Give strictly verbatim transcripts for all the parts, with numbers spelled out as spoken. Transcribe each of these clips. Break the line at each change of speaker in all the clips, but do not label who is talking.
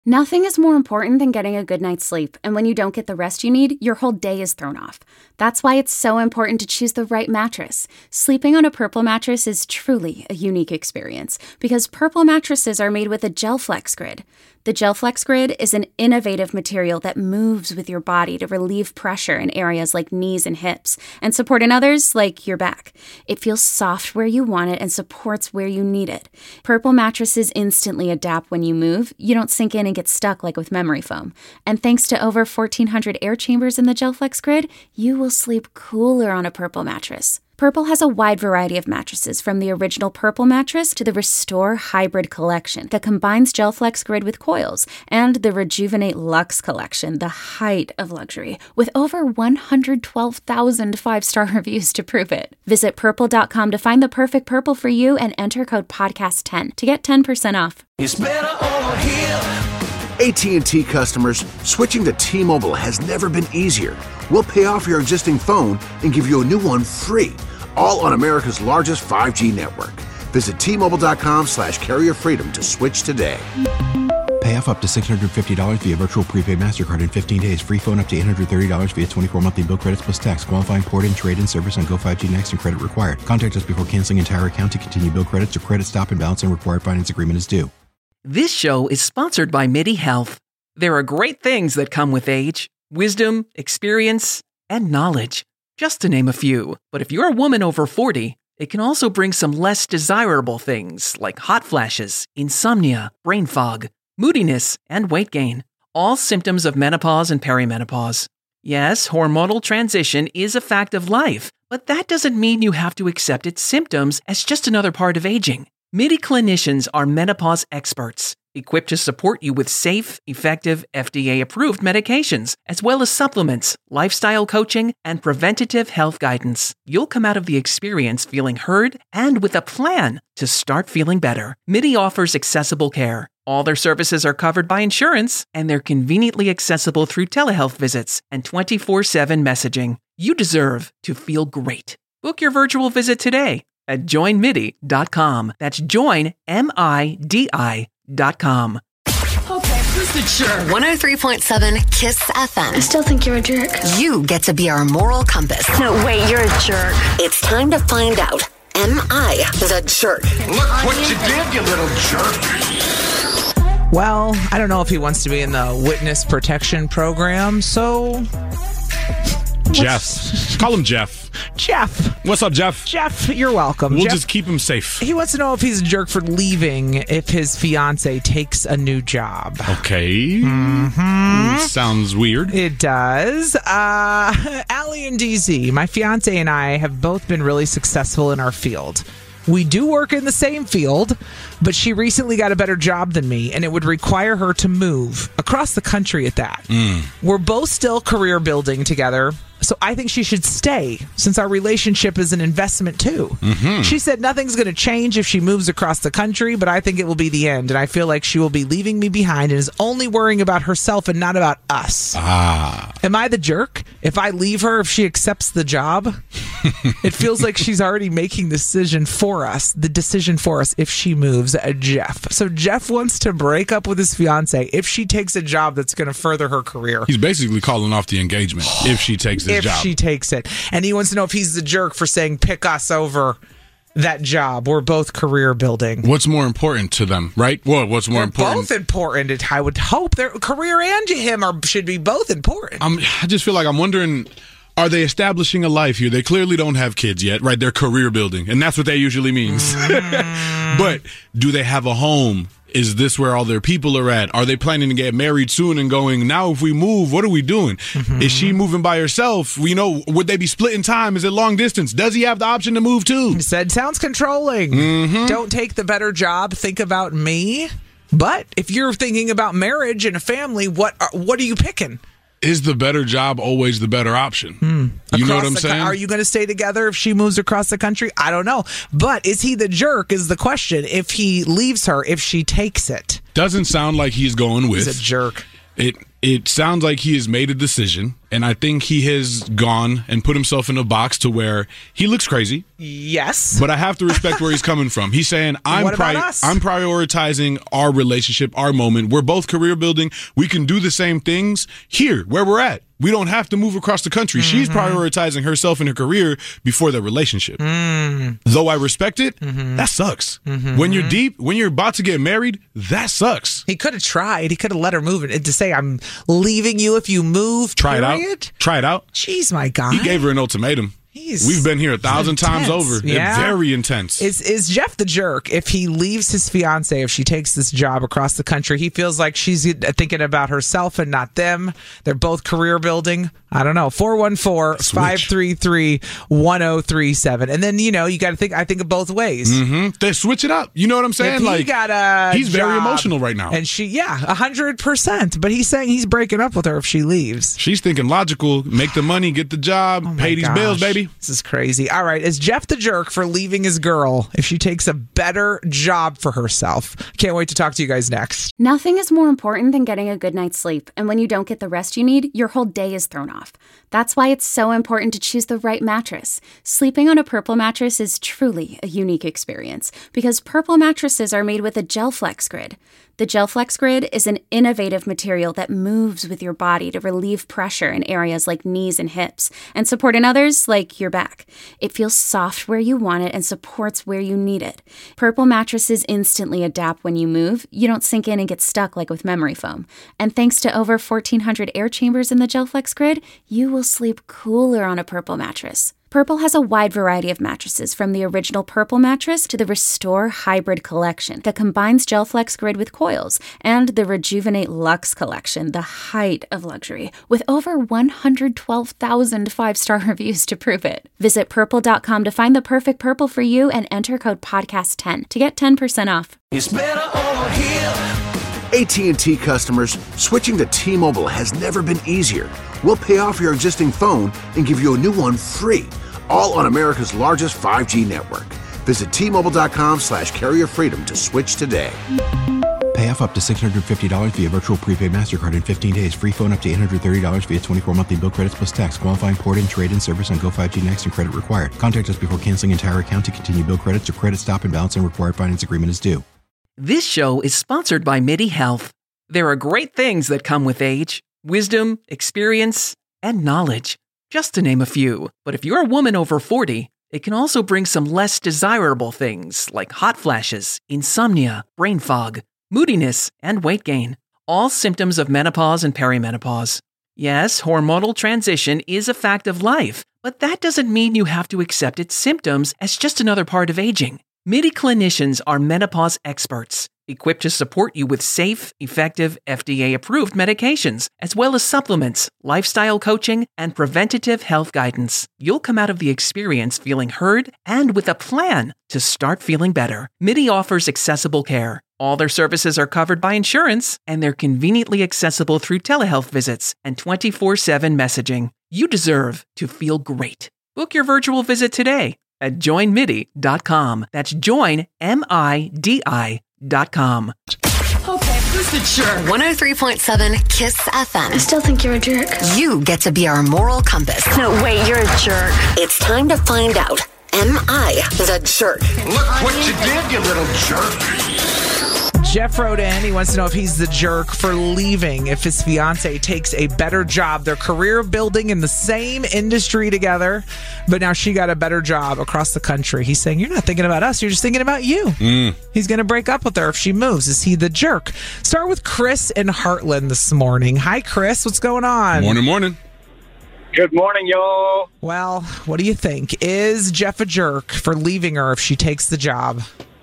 Nothing is more important than getting a good night's sleep, and when you don't get the rest you need, your whole day is thrown off. That's why it's so important to choose the right mattress. Sleeping on a Purple mattress is truly a unique experience, because Purple mattresses are made with a GelFlex Grid. The GelFlex Grid is an innovative material that moves with your body to relieve pressure in areas like knees and hips, and support in others like your back. It feels soft where you want it and supports where you need it. Purple mattresses instantly adapt when you move. You don't sink in and get stuck like with memory foam. And thanks to over fourteen hundred air chambers in the GelFlex Grid, you will sleep cooler on a Purple mattress. Purple has a wide variety of mattresses, from the original Purple mattress to the Restore Hybrid collection that combines GelFlex Grid with coils, and the Rejuvenate Luxe collection, the height of luxury, with over one hundred twelve thousand five-star reviews to prove it. Visit purple dot com to find the perfect Purple for you and enter code podcast ten to get ten percent off.
It's better over here.
A T and T customers, switching to T-Mobile has never been easier. We'll pay off your existing phone and give you a new one free, all on America's largest five G network. Visit T Mobile dot com slash carrier freedom to switch today.
Pay off up to six hundred fifty dollars via virtual prepaid MasterCard in fifteen days. Free phone up to eight hundred thirty dollars via twenty-four monthly bill credits plus tax. Qualifying port and trade-in service on Go five G Next and credit required. Contact us before canceling entire account to continue bill credits or credit stop and balance and required finance agreement is due.
This show is sponsored by MIDI Health. There are great things that come with age: wisdom, experience, and knowledge, just to name a few. But if you're a woman over forty, it can also bring some less desirable things like hot flashes, insomnia, brain fog, moodiness, and weight gain. All symptoms of menopause and perimenopause. Yes, hormonal transition is a fact of life, but that doesn't mean you have to accept its symptoms as just another part of aging. MIDI clinicians are menopause experts, equipped to support you with safe, effective, F D A-approved medications, as well as supplements, lifestyle coaching, and preventative health guidance. You'll come out of the experience feeling heard and with a plan to start feeling better. MIDI offers accessible care. All their services are covered by insurance, and they're conveniently accessible through telehealth visits and twenty-four seven messaging. You deserve to feel great. Book your virtual visit today at join midi dot com. That's join, M I D I dot com.
Okay, who's the jerk?
one oh three point seven KISS F M.
I still think you're a jerk.
You get to be our moral compass.
No, wait, you're a jerk.
It's time to find out. Am I the jerk?
Look what you did, you little jerk.
Well, I don't know if he wants to be in the witness protection program, so...
Jeff. Call him Jeff.
Jeff.
What's up, Jeff?
Jeff, you're welcome.
We'll
Jeff,
just keep him safe.
He wants to know if he's a jerk for leaving if his fiance takes a new job.
Okay.
Mm-hmm.
Sounds weird.
It does. Uh, Allie and D Z, my fiance and I have both been really successful in our field. We do work in the same field, but she recently got a better job than me, and it would require her to move across the country at that.
Mm.
We're both still career building together, so I think she should stay, since our relationship is an investment too.
Mm-hmm.
She said nothing's going to change if she moves across the country, but I think it will be the end, and I feel like she will be leaving me behind and is only worrying about herself and not about us.
Ah.
Am I the jerk? If I leave her, if she accepts the job? It feels like she's already making the decision for us, the decision for us if she moves. Uh, Jeff. So Jeff wants to break up with his fiance if she takes a job that's going to further her career.
He's basically calling off the engagement if she takes this
if
job.
If she takes it. And he wants to know if he's the jerk for saying, pick us over that job. We're both career building.
What's more important to them, right? What? What's more
They're
important?
Both important. I would hope their career and him are should be both important.
I'm, I just feel like I'm wondering... Are they establishing a life here? They clearly don't have kids yet, right? They're career building, and that's what that usually means. Mm. But do they have a home? Is this where all their people are at? Are they planning to get married soon and going, now if we move, what are we doing? Mm-hmm. Is she moving by herself? You know, would they be splitting time? Is it long distance? Does he have the option to move too?
He said, sounds controlling.
Mm-hmm.
Don't take the better job. Think about me. But if you're thinking about marriage and a family, what are, what are you picking?
Is the better job always the better option?
Hmm.
You
across
know what I'm
the,
saying?
Are you going to stay together if she moves across the country? I don't know. But is he the jerk is the question. If he leaves her, if she takes it.
Doesn't sound like he's going with.
He's a jerk.
It it sounds like he has made a decision. And I think he has gone and put himself in a box to where he looks crazy.
Yes.
But I have to respect where he's coming from. He's saying, I'm,
What about
pri-
us?
I'm prioritizing our relationship, our moment. We're both career building. We can do the same things here, where we're at. We don't have to move across the country. Mm-hmm. She's prioritizing herself and her career before the relationship. Mm. Though I respect it, mm-hmm. that sucks. Mm-hmm. When you're deep, when you're about to get married, that sucks.
He could have tried. He could have let her move it to say, I'm leaving you if you move.
Try
period.
it out. Try it out.
Jeez, my God.
He gave her an ultimatum.
He's
We've been here a thousand
intense.
times over.
Yeah.
It's very intense.
Is is Jeff the jerk if he leaves his fiance, if she takes this job across the country? He feels like she's thinking about herself and not them. They're both career building. I don't know. four one four, five three three, one zero three seven. And then, you know, you got to think, I think of both ways.
Mm-hmm. They switch it up. You know what I'm saying?
If he
like
got a
He's very
job
emotional right now.
And she, yeah, one hundred percent. But he's saying he's breaking up with her if she leaves.
She's thinking logical. Make the money, get the job,
Oh
pay these
gosh.
bills, baby.
This is crazy. All right. Is Jeff the jerk for leaving his girl if she takes a better job for herself? Can't wait to talk to you guys next.
Nothing is more important than getting a good night's sleep, and when you don't get the rest you need, your whole day is thrown off. That's why it's so important to choose the right mattress. Sleeping on a Purple mattress is truly a unique experience because Purple mattresses are made with a GelFlex grid. The GelFlex grid is an innovative material that moves with your body to relieve pressure in areas like knees and hips and support in others like your back. It feels soft where you want it and supports where you need it. Purple mattresses instantly adapt when you move. You don't sink in and get stuck like with memory foam. And thanks to over fourteen hundred air chambers in the GelFlex grid, you will sleep cooler on a Purple mattress. Purple has a wide variety of mattresses, from the original Purple mattress to the Restore Hybrid collection that combines GelFlex grid with coils, and the Rejuvenate Luxe collection, the height of luxury, with over one hundred twelve thousand five-star reviews to prove it. Visit purple dot com to find the perfect Purple for you and enter code podcast ten to get ten percent off.
It's better over here.
A T and T customers, switching to T-Mobile has never been easier. We'll pay off your existing phone and give you a new one free, all on America's largest five G network. Visit T Mobile dot com slash carrier freedom to switch today.
Pay off up to six hundred fifty dollars via virtual prepaid MasterCard in fifteen days. Free phone up to eight hundred thirty dollars via twenty-four monthly bill credits plus tax. Qualifying port and trade-in service on Go five G Next and credit required. Contact us before canceling entire account to continue bill credits or credit stop and balance and required finance agreement is due.
This show is sponsored by MIDI Health. There are great things that come with age: wisdom, experience, and knowledge, just to name a few. But if you're a woman over forty, it can also bring some less desirable things like hot flashes, insomnia, brain fog, moodiness, and weight gain. All symptoms of menopause and perimenopause. Yes, hormonal transition is a fact of life, but that doesn't mean you have to accept its symptoms as just another part of aging. MIDI clinicians are menopause experts, equipped to support you with safe, effective, F D A-approved medications, as well as supplements, lifestyle coaching, and preventative health guidance. You'll come out of the experience feeling heard and with a plan to start feeling better. MIDI offers accessible care. All their services are covered by insurance, and they're conveniently accessible through telehealth visits and twenty-four seven messaging. You deserve to feel great. Book your virtual visit today at join midi dot com. That's join, M I D I dot com.
Okay, who's the jerk?
one oh three point seven KISS F M.
I still think you're a jerk.
You get to be our moral compass.
No, wait, you're a jerk.
It's time to find out. Am I the jerk?
Look what you did, you little jerk.
Jeff wrote in. He wants to know if he's the jerk for leaving if his fiance takes a better job. Their career building in the same industry together, but now she got a better job across the country. He's saying, you're not thinking about us. You're just thinking about you. Mm. He's going to break up with her if she moves. Is he the jerk? Start with Chris in Heartland this morning. Hi, Chris. What's going on?
Morning, morning.
Good morning, y'all.
Well, what do you think? Is Jeff a jerk for leaving her if she takes the job?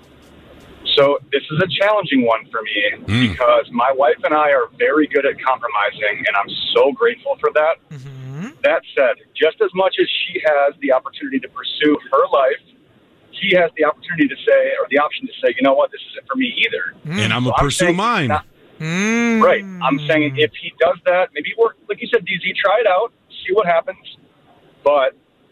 So this is a challenging one for me mm. because my wife and I are very good at compromising, and I'm so grateful for that. Mm-hmm. That said, just as much as she has the opportunity to pursue her life, he has the opportunity to say, or the option to say, you know what, this isn't for me either.
Mm. And I'm going to so pursue mine.
Not, mm. Right. I'm saying if he does that, maybe work, like you said, D Z, try it out, see what happens. But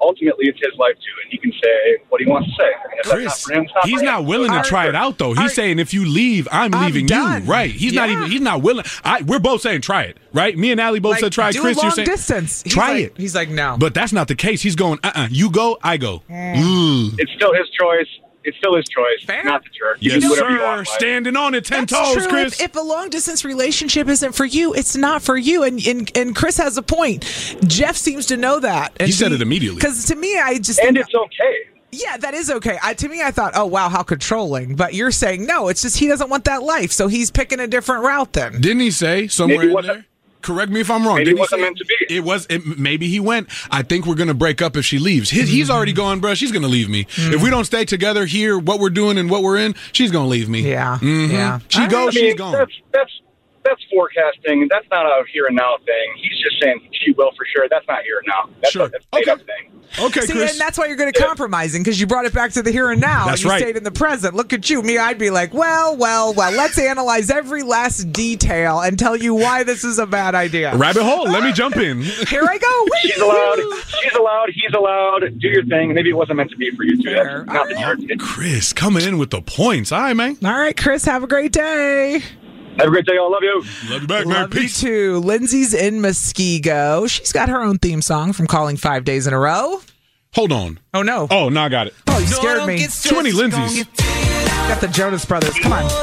ultimately it's his life too, and he can say what he wants to say. And if
Chris,
that's not for him, it's not
he's
for
not
him.
willing to
All
try
right.
it out though. He's
All right.
saying if you leave, I'm,
I'm
leaving
done.
you. Right? He's not
Yeah.
even. He's not willing. I, we're both saying try it. Right? Me and Allie both
Like,
said try it.
do
Chris,
long
you're saying
distance. He's
try
like-
it.
He's like, no.
But that's not the case. He's going. Uh. uh You go. I go. Mm.
It's still his choice. It's still his choice.
Fair.
Not the jerk. You
Yes,
can do whatever you
sir.
want in life.
Standing on it, ten
That's
toes,
true.
Chris.
If, if a long distance relationship isn't for you, it's not for you. And and, and Chris has a point. Jeff seems to know that. And
He said it immediately.
Because to me, I just
And
think,
it's okay.
yeah, that is okay. I, to me, I thought, oh wow, how controlling. But you're saying no. It's just he doesn't want that life, so he's picking a different route. Then
Didn't he say somewhere
Maybe it
in
wasn't-
there? Correct me if I'm wrong.
Maybe
Didn't
it wasn't
he say
meant to be.
It was. It, maybe he went. I think we're gonna break up if she leaves. His, He's already gone, bro. She's gonna leave me if we don't stay together here. What we're doing and what we're in, she's gonna leave me.
Yeah,
Mhm.
yeah.
She
All
goes.
I mean,
she's gone.
That's that's that's forecasting. That's not a here and now thing. He's just saying she will for sure. That's not here and now. That's
Sure.
a that's a made
Okay.
up thing.
Okay,
See,
Chris.
and that's why you're good at compromising, because you brought it back to the here and now.
That's
and you
right.
stayed in the present. Look at you. Me, I'd be like, well, well, well, let's analyze every last detail and tell you why this is a bad idea.
Rabbit hole. Let me jump in.
Here I go.
She's allowed. She's allowed. He's allowed. Do your thing. Maybe it wasn't meant to be for you two.
Fair.
That's not the jerk. It's-
Chris coming in with the points. All right, man.
All right, Chris, have a great day.
Have a great day. I love you.
Love you back, man.
Love you
Peace.
too. Lindsay's in Muskego. She's got her own theme song from Calling Five Days in a Row.
Hold on.
Oh, no.
Oh, no, I got it.
Oh, you scared me.
Too many Lindsays.
Got the Jonas Brothers. Come on.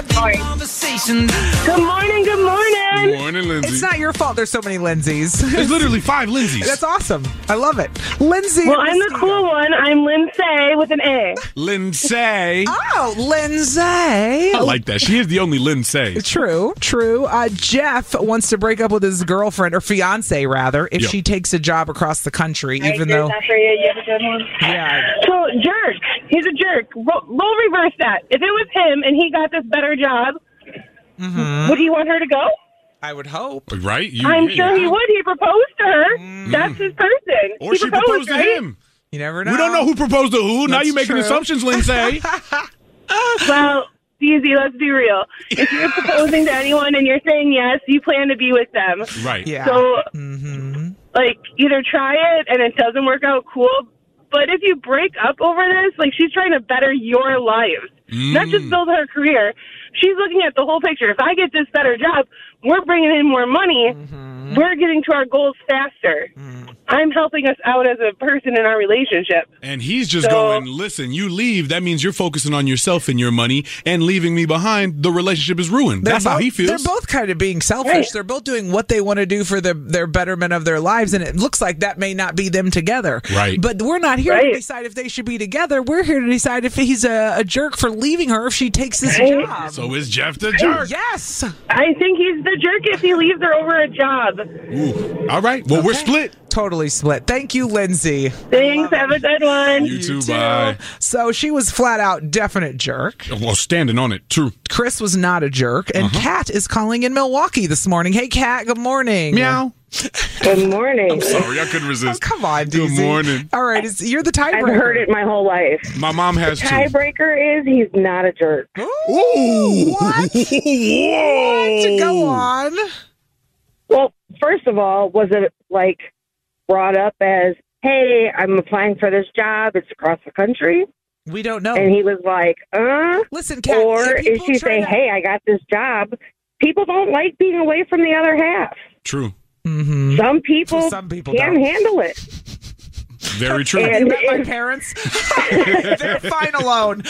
Good morning, good morning.
Morning, Lindsay.
It's not your fault there's so many Lindsays.
There's literally five Lindsays.
That's awesome. I love it. Lindsay.
Well,
in
I'm the
Muskego.
cool one. I'm Lindsay with an A.
Lindsay.
Oh, Lindsay.
I like that. She is the only Lindsay.
True, true. Uh, Jeff wants to break up with his girlfriend, or fiance rather, if
Yo.
she takes a job across the country, even though.
Not for you. You have a good one.
Yeah.
So, jerk. He's a jerk. Ro- We'll reverse that. If it was him and he got this better job, would he want her to go?
I would hope.
Right? You,
I'm
yeah.
sure he would. He proposed to her. That's his person.
Or
he
she proposed to
right?
him.
You never know.
We don't know who proposed to who. now
That's
you're making
true.
assumptions, Lindsay.
Well, easy. Let's be real. If you're proposing to anyone and you're saying yes, you plan to be with them.
Right.
Yeah.
So,
Mm-hmm.
like, either try it and it doesn't work out, cool. But if you break up over this, like, she's trying to better your lives, not just
Mm.
build her career. She's looking at the whole picture. If I get this better job, we're bringing in more money.
Mm-hmm.
We're getting to our goals faster.
Mm.
I'm helping us out as a person in our relationship.
And he's just
So-
going, listen, you leave. That means you're focusing on yourself and your money and leaving me behind. The relationship is ruined.
They're
That's how
both-
he feels.
They're both kind of being selfish.
Right.
They're both doing what they want to do for the, their betterment of their lives, and it looks like that may not be them together.
Right.
But we're not here to
Right.
decide if they should be together. We're here to decide if he's a, a jerk for leaving her if she takes this
Right.
job.
So is Jeff the jerk?
Yes.
I think he's the jerk if he leaves her over a job.
Ooh. All right. Well, we're split.
Totally split. Thank you, Lindsay.
Thanks. Have a good one.
You too. Bye.
So she was flat out definite jerk.
Well, standing on it. True.
Chris was not a jerk, and
Uh-huh.
Kat is calling in Milwaukee this morning. Hey, Kat. Good morning.
Meow.
Good morning.
I'm sorry. I couldn't
Oh,
resist.
come on,
Good
D Z.
morning.
All right, it's, you're the tiebreaker.
I've heard it my whole life.
My mom has too.
Tiebreaker is he's not a jerk.
Ooh.
What?
Whoa.
To go on.
Well, first of all, was it like brought up as, hey, I'm applying for this job. It's across the country.
We don't know.
And he was like, uh?
Listen, Kat,
Or
if
is
people
she
try
saying,
to-
hey, I got this job? People don't like being away from the other half.
True.
Mm-hmm.
Some people,
Some people
can
don't.
handle it.
Very true.
Have you
And
met my
if-
parents? They're fine alone.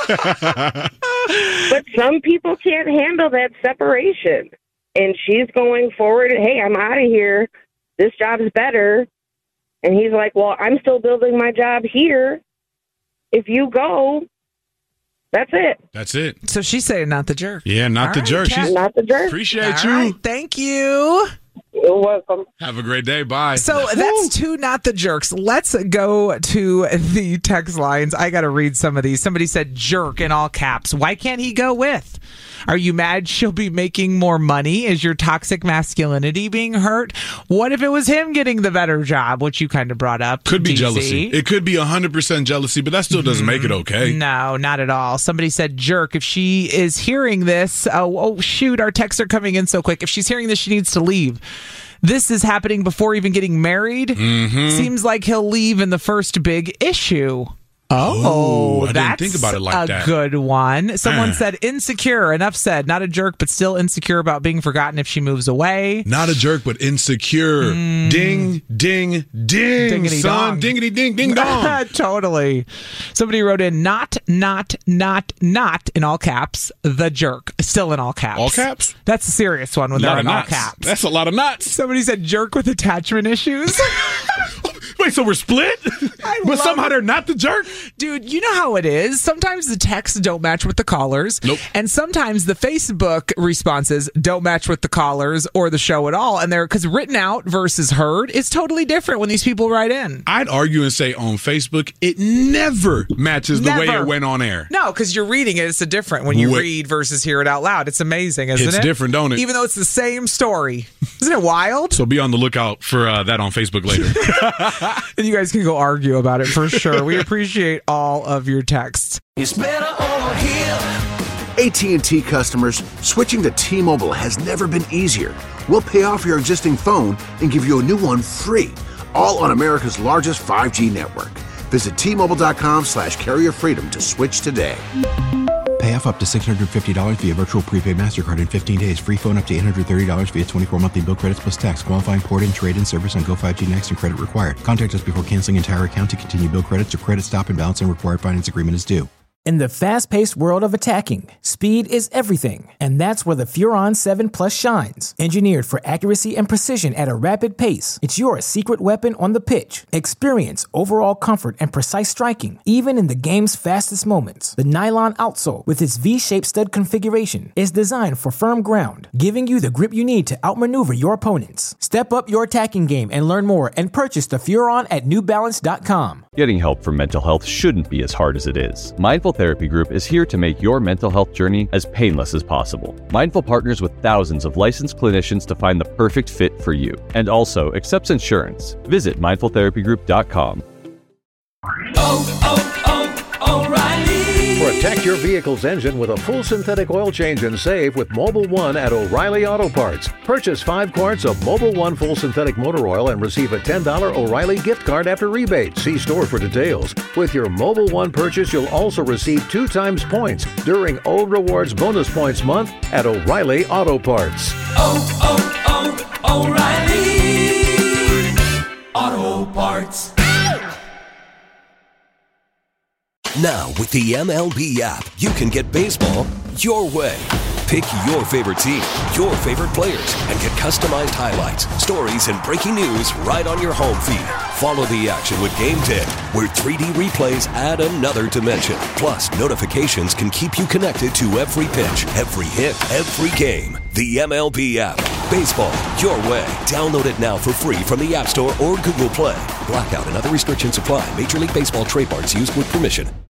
But some people can't handle that separation. And she's going forward, hey, I'm out of here. This job's better. And he's like, well, I'm still building my job here. If you go, that's it.
That's it.
So she's saying not the jerk.
Yeah, not
All
the
right,
jerk.
Kat.
She's
Not the jerk.
appreciate
All
you.
right, thank you.
You're welcome.
Have a great day. Bye.
So that's two not the jerks. Let's go to the text lines. I got to read some of these. Somebody said jerk in all caps. Why can't he go with? Are you mad she'll be making more money? Is your toxic masculinity being hurt? What if it was him getting the better job, which you kind of brought up?
Could be
D Z?
jealousy. It could be one hundred percent jealousy, but that still doesn't make it okay.
No, not at all. Somebody said jerk. If she is hearing this, oh, oh shoot, our texts are coming in so quick. If she's hearing this, she needs to leave. this is happening before even getting married.
Mm-hmm.
Seems like he'll leave in the first big issue. Oh,
Ooh, I
that's
didn't think about it like
a
that.
good one. Someone
Uh.
said insecure. Enough said. Not a jerk, but still insecure about being forgotten if she moves away.
Not a jerk, but insecure.
Mm.
Ding, ding, ding,
Dingity
son.
dong.
Dingity, ding, ding, dong.
Totally. Somebody wrote in not, not, not, not in all caps. The jerk. Still in all caps.
All caps?
That's a serious one when
A lot
they're
of
in all
knots.
caps.
That's a lot of knots.
Somebody said jerk with attachment issues.
Wait, so we're split? But
love
somehow
it.
they're not the jerk?
Dude, you know how it is. Sometimes the texts don't match with the callers.
Nope.
And sometimes the Facebook responses don't match with the callers or the show at all. And they're because written out versus heard is totally different when these people write in.
I'd argue and say on Facebook, it never matches the way
Never.
it went on air.
No, because you're reading it. It's a different when you
Wait.
read versus hear it out loud. It's amazing, isn't
It's
it?
different, don't it?
Even though it's the same story. Isn't it wild?
So be on the lookout for uh, that on Facebook later.
And you guys can go argue about it for sure. We appreciate all of your texts.
It's better over here.
A T and T customers, switching to T-Mobile has never been easier. We'll pay off your existing phone and give you a new one free, all on America's largest five G network. Visit T-Mobile.com slash carrier freedom to switch today.
Pay off up to six hundred fifty dollars via virtual prepaid MasterCard in fifteen days. Free phone up to eight hundred thirty dollars via twenty-four monthly bill credits plus tax. Qualifying port-in, trade-in service on Go five G Next and credit required. Contact us before canceling entire account to continue bill credits or credit stop and balance and required finance agreement is due.
In the fast-paced world of attacking, speed is everything, and that's where the Furon seven Plus shines. Engineered for accuracy and precision at a rapid pace, it's your secret weapon on the pitch. Experience overall comfort and precise striking, even in the game's fastest moments. The nylon outsole, with its V-shaped stud configuration, is designed for firm ground, giving you the grip you need to outmaneuver your opponents. Step up your attacking game and learn more and purchase the Furon at New Balance dot com.
Getting help for mental health shouldn't be as hard as it is. Mindful Therapy Group is here to make your mental health journey as painless as possible. Mindful partners with thousands of licensed clinicians to find the perfect fit for you, and also accepts insurance. Visit mindful therapy group dot com.
Oh, oh, oh, O'Reilly.
Protect your vehicle's engine with a full synthetic oil change and save with Mobile One at O'Reilly Auto Parts. Purchase five quarts of Mobile One full synthetic motor oil and receive a ten dollars O'Reilly gift card after rebate. See store for details. With your Mobile One purchase, you'll also receive two times points during O Rewards Bonus Points Month at O'Reilly Auto Parts.
Oh, oh, oh, O'Reilly Auto Parts.
Now, with the M L B app, you can get baseball your way. Pick your favorite team, your favorite players, and get customized highlights, stories, and breaking news right on your home feed. Follow the action with Game Tip, where three D replays add another dimension. Plus, notifications can keep you connected to every pitch, every hit, every game. The M L B app. Baseball your way. Download it now for free from the App Store or Google Play. Blackout and other restrictions apply. Major League Baseball trademarks used with permission.